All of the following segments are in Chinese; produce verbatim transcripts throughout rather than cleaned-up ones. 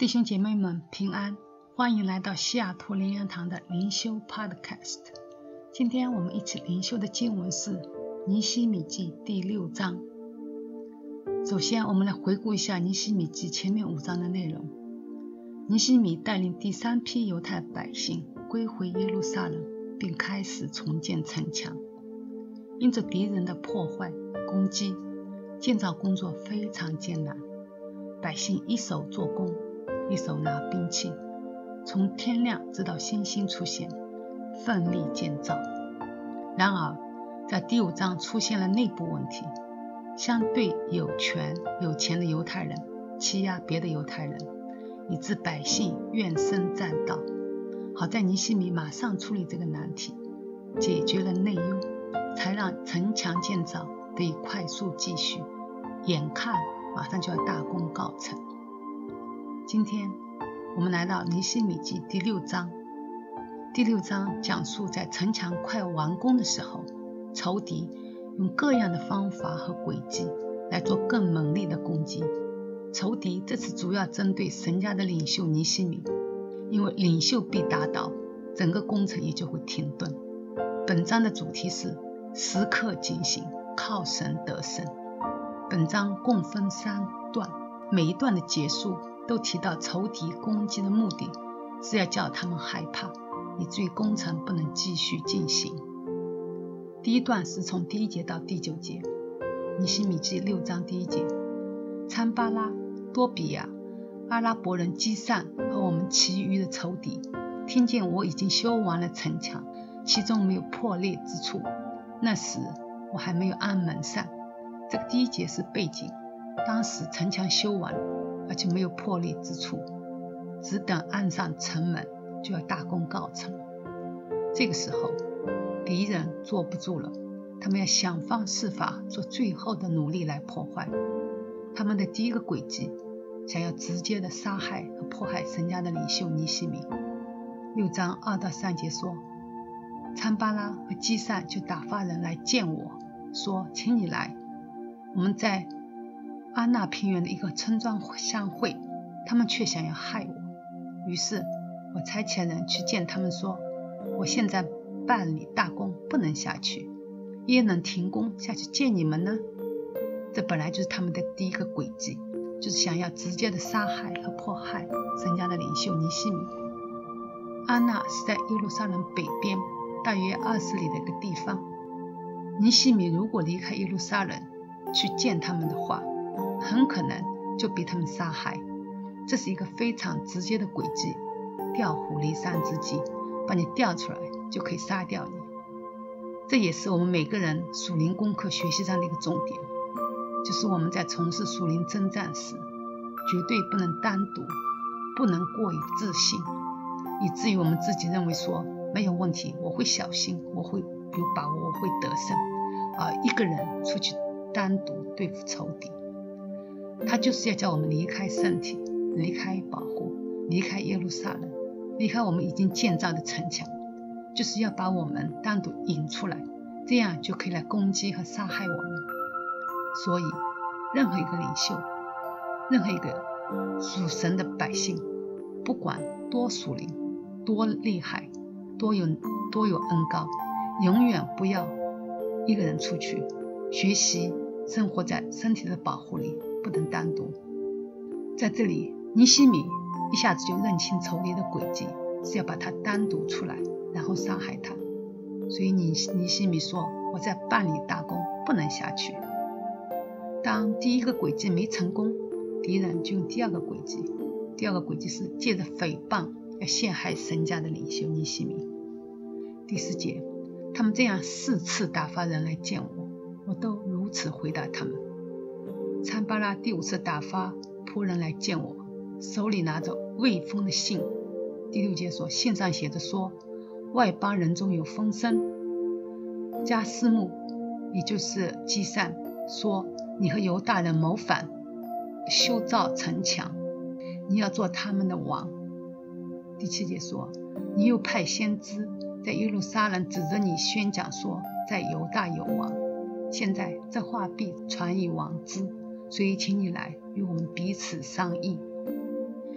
弟兄姐妹们平安，欢迎来到西雅图灵粮堂的灵修 Podcast。 今天我们一起灵修的经文是尼希米记第六章。首先我们来回顾一下尼希米记前面五章的内容。尼希米带领第三批犹太百姓归回耶路撒冷，并开始重建城墙。因着敌人的破坏攻击，建造工作非常艰难，百姓一手做工，一手拿兵器，从天亮直到星星出现，奋力建造。然而在第五章出现了内部问题，相对有权有钱的犹太人欺压别的犹太人，以致百姓怨声载道。好在尼希米马上处理这个难题，解决了内忧，才让城墙建造得以快速继续，眼看马上就要大功告成。今天我们来到尼希米记第六章。第六章讲述在城墙快完工的时候，仇敌用各样的方法和诡计来做更猛烈的攻击。仇敌这次主要针对神家的领袖尼希米，因为领袖被打倒，整个工程也就会停顿。本章的主题是时刻警醒，靠神得胜。本章共分三段，每一段的结束都提到仇敌攻击的目的是要叫他们害怕，以至于工程不能继续进行。第一段是从第一节到第九节。尼希米记六章第一节，参巴拉、多比亚、阿拉伯人基散和我们其余的仇敌听见我已经修完了城墙，其中没有破裂之处，那时我还没有安门扇。这个第一节是背景，当时城墙修完了，而且没有破裂之处，只等安上城门就要大功告成了。这个时候敌人坐不住了，他们要想方设法做最后的努力来破坏。他们的第一个诡计，想要直接的杀害和迫害神家的领袖尼希米。六章二到三节说，参巴拉和基散就打发人来见我，说，请你来，我们在阿纳平原的一个村庄相会，他们却想要害我。于是我差遣人去见他们，说，我现在办理大工，不能下去，耶能停工下去见你们呢？这本来就是他们的第一个诡计，就是想要直接的杀害和迫害神家的领袖尼希米。阿纳是在耶路撒冷北边大约二十里的一个地方。尼希米如果离开耶路撒冷去见他们的话，很可能就被他们杀害。这是一个非常直接的诡计，调虎离山之计，把你调出来就可以杀掉你。这也是我们每个人属灵功课学习上的一个重点，就是我们在从事属灵征战时，绝对不能单独，不能过于自信，以至于我们自己认为说没有问题，我会小心，我会有把握，我会得胜。而一个人出去单独对付仇敌，他就是要叫我们离开身体，离开保护，离开耶路撒冷，离开我们已经建造的城墙，就是要把我们单独引出来，这样就可以来攻击和杀害我们。所以任何一个领袖，任何一个属神的百姓，不管多属灵，多厉害，多有多有恩高，永远不要一个人出去学习生活在身体的保护里，不能单独。在这里尼希米一下子就认清仇敌的诡计，是要把他单独出来，然后杀害他。所以尼希米说，我在办理大工，不能下去。当第一个诡计没成功，敌人就用第二个诡计。第二个诡计是借着诽谤要陷害神家的领袖尼希米。第四节，他们这样四次打发人来见我，我都如此回答他们。参巴拉第五次打发仆人来见我，手里拿着未封的信。第六节说，信上写着说，外邦人中有风声。加斯木也就是基散说，你和犹大人谋反，修造城墙，你要做他们的王。第七节说，你又派先知在耶路撒冷指着你宣讲说，在犹大有王。现在这话必传与王之，所以请你来与我们彼此商议。他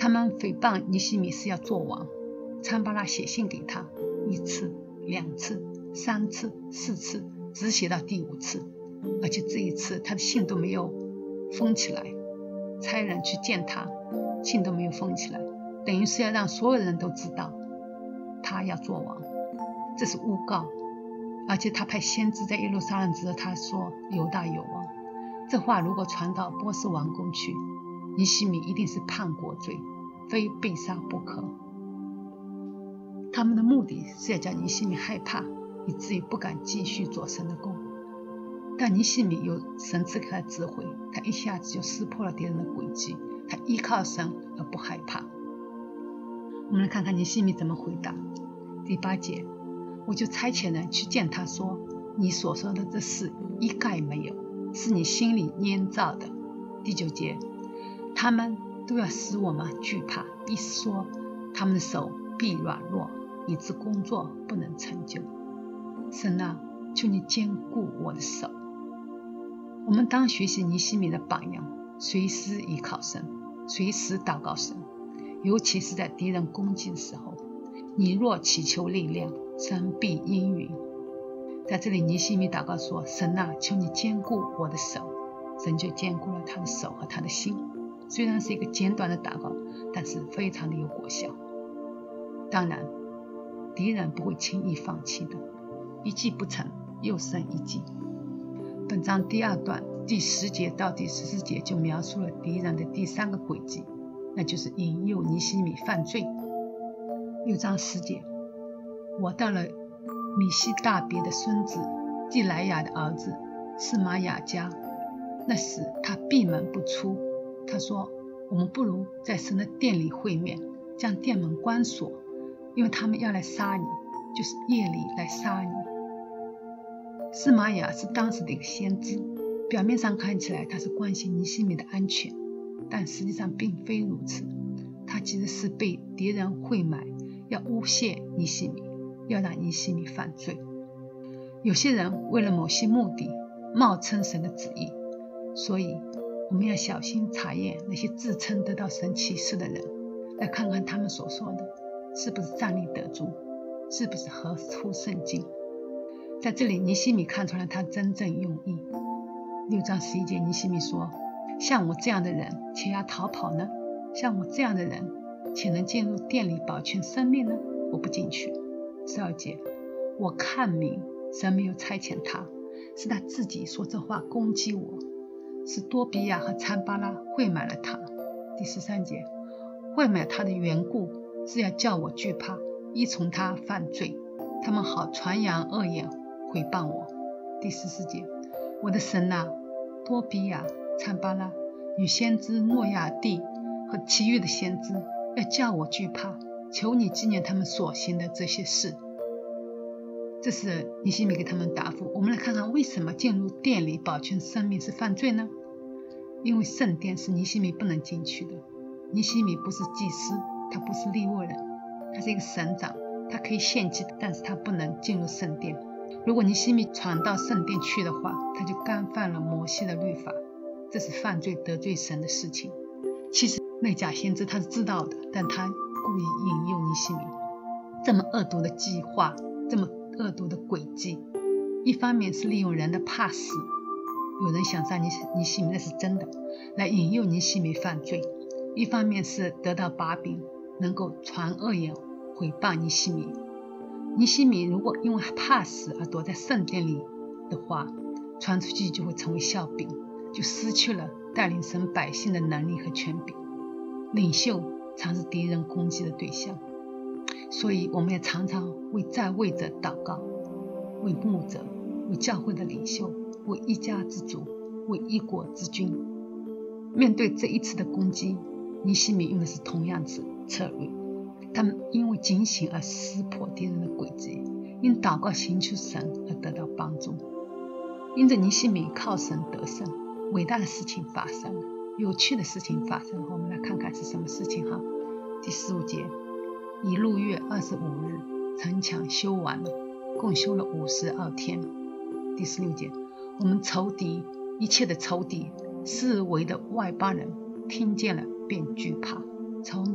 他们诽谤尼西米是要做王。参巴拉写信给他，一次、两次、三次、四次，只写到第五次，而且这一次他的信都没有封起来，差人去见他，信都没有封起来，等于是要让所有人都知道他要做王，这是诬告。而且他派先知在耶路撒冷指着他说犹大有王，这话如果传到波斯王宫去，尼西米一定是叛国罪，非被杀不可。他们的目的是要叫尼西米害怕，以至于不敢继续做神的工。但尼西米有神赐给他智慧，他一下子就识破了敌人的诡计，他依靠神而不害怕。我们来看看尼西米怎么回答。第八节，我就差遣人去见他说，你所说的这事一概没有，是你心里捏造的。第九节，他们都要使我们惧怕，意思说他们的手必软弱，以致工作不能成就。神啊，求你坚固我的手。我们当学习尼西米的榜样，随时依靠神，随时祷告神，尤其是在敌人攻击的时候，你若祈求力量，神必应允。在这里尼西米祷告说，神啊，求你坚固我的手。神就坚固了他的手和他的心。虽然是一个简短的祷告，但是非常的有果效。当然敌人不会轻易放弃的，一计不成又生一计。本章第二段第十节到第十四节就描述了敌人的第三个诡计，那就是引诱尼西米犯罪。六章十节，我到了米西大别的孙子基莱亚的儿子示玛雅家，那时他闭门不出。他说，我们不如在神的殿里会面，将殿门关锁，因为他们要来杀你，就是夜里来杀你。示玛雅是当时的一个先知，表面上看起来他是关心尼西米的安全，但实际上并非如此。他其实是被敌人会买，要诬陷尼西米，要让尼西米犯罪。有些人为了某些目的冒称神的旨意，所以我们要小心查验那些自称得到神启示的人，来看看他们所说的是不是站立得住，是不是合乎圣经。在这里尼西米看出来他真正用意。六章十一节，尼西米说，像我这样的人且要逃跑呢？像我这样的人且能进入殿里保全生命呢？我不进去。十二节，我看明神没有差遣他，是他自己说这话攻击我，是多比亚和参巴拉会买了他。第十三节，会买他的缘故是要叫我惧怕，依从他犯罪，他们好传扬恶言毁谤我。第十四节，我的神啊，多比亚、参巴拉与先知诺亚地和其余的先知要叫我惧怕，求你纪念他们所行的这些事。这是尼西米给他们答复。我们来看看为什么进入殿里保全生命是犯罪呢？因为圣殿是尼西米不能进去的。尼西米不是祭司，他不是利未人，他是一个省长，他可以献祭，但是他不能进入圣殿。如果尼西米闯到圣殿去的话，他就干犯了摩西的律法，这是犯罪得罪神的事情。其实那假先知他是知道的，但他故意引诱尼西米。这么恶毒的计划，这么恶毒的诡计，一方面是利用人的怕死，有人想杀尼西米，那是真的，来引诱尼西米犯罪；一方面是得到把柄，能够传恶言毁谤尼西米。尼西米如果因为怕死而躲在圣殿里的话，传出去就会成为笑柄，就失去了带领神百姓的能力和权柄。领袖常是敌人攻击的对象，所以我们也常常为在位者祷告，为牧者，为教会的领袖，为一家之主，为一国之君。面对这一次的攻击，尼西米用的是同样子策略。他们因为警醒而识破敌人的诡计，因祷告寻求神而得到帮助。因着尼西米靠神得胜，伟大的事情发生了，有趣的事情发生了。我们来看看是什么事情哈。第十五节，以路月二十五日，城墙修完了，共修了五十二天。第十六节，我们仇敌一切的仇敌，四围的外邦人听见了便惧怕。仇敌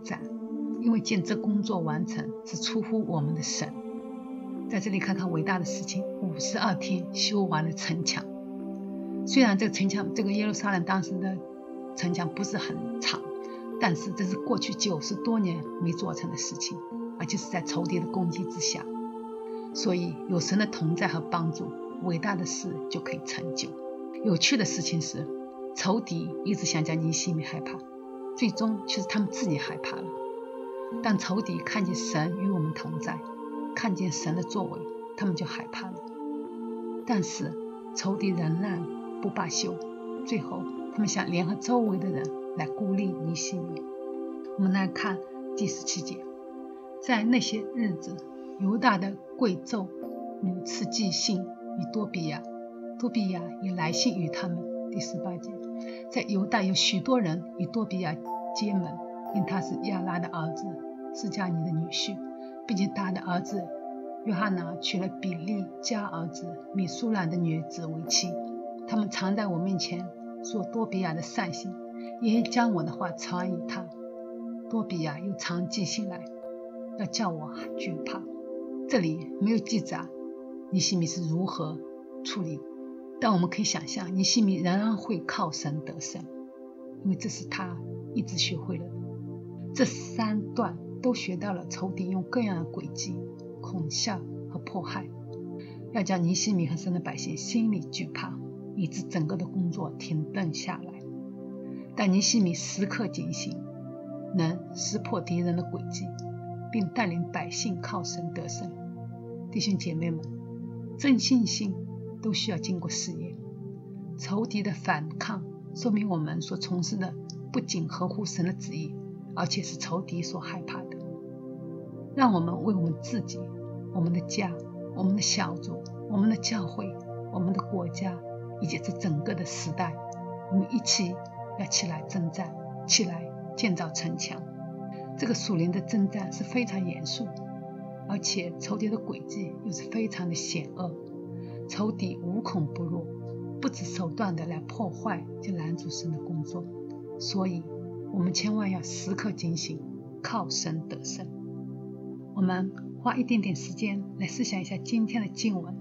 战，因为见这工作完成是出乎我们的神。在这里看看伟大的事情，五十二天修完了城墙。虽然这个城墙，这个耶路撒冷当时的城墙不是很长，但是这是过去九十多年没做成的事情，而且是在仇敌的攻击之下。所以有神的同在和帮助，伟大的事就可以成就。有趣的事情是，仇敌一直想将尼希米害怕，最终却是他们自己害怕了。当仇敌看见神与我们同在，看见神的作为，他们就害怕了。但是仇敌仍然不罢休，最后他们想联合周围的人来孤立尼希米。我们来看第十七节，在那些日子，犹大的贵胄屡次寄信与多比亚，多比亚也来信与他们。第十八节，在犹大有许多人与多比亚结盟，因他是亚拉的儿子，是迦尼的女婿，并且他的儿子约翰拿娶了比利家儿子米苏兰的女子为妻。他们常在我面前说多比亚的善行，也将我的话传与他。多比亚又常寄信来，要叫我惧怕。这里没有记载尼希米是如何处理，但我们可以想象，尼希米仍然会靠神得胜，因为这是他一直学会了。这三段都学到了仇敌用各样的诡计、恐吓和迫害，要将尼希米和神的百姓心里惧怕，以致整个的工作停顿下来。但尼希米时刻警醒，能识破敌人的诡计，并带领百姓靠神得胜。弟兄姐妹们，真信心都需要经过试验。仇敌的反抗说明我们所从事的不仅合乎神的旨意，而且是仇敌所害怕的。让我们为我们自己、我们的家、我们的小组、我们的教会、我们的国家以及这整个的时代，我们一起要起来征战，起来建造城墙。这个属灵的征战是非常严肃，而且仇敌的诡计又是非常的险恶。仇敌无孔不入，不择手段的来破坏及拦阻神的工作。所以我们千万要时刻警醒，靠神得胜。我们花一点点时间来思想一下今天的经文。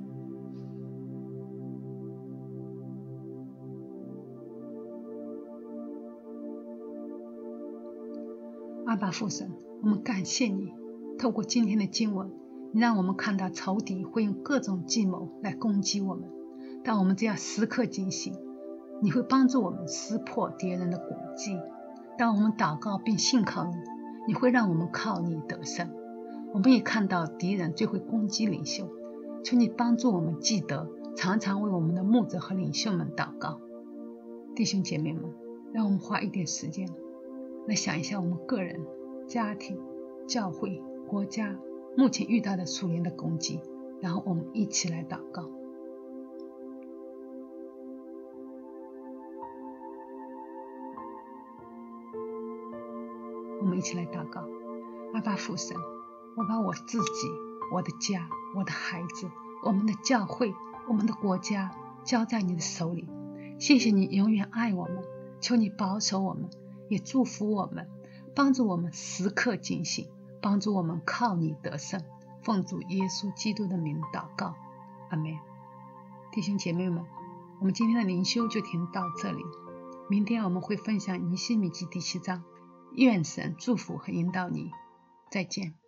阿爸父神，我们感谢你，透过今天的经文，你让我们看到仇敌会用各种计谋来攻击我们，但我们只要时刻警醒，你会帮助我们识破敌人的诡计。当我们祷告并信靠你，你会让我们靠你得胜。我们也看到敌人最会攻击领袖，求你帮助我们记得常常为我们的牧者和领袖们祷告。弟兄姐妹们，让我们花一点时间来想一下我们个人、家庭、教会、国家目前遇到的属灵的攻击，然后我们一起来祷告。我们一起来祷告。阿爸父神，我把我自己、我的家、我的孩子、我们的教会、我们的国家交在你的手里。谢谢你永远爱我们，求你保守我们，也祝福我们，帮助我们时刻警醒，帮助我们靠你得胜。奉主耶稣基督的名祷告，阿们。弟兄姐妹们，我们今天的灵修就停到这里，明天我们会分享尼希米记第七章。愿神祝福和引导你，再见。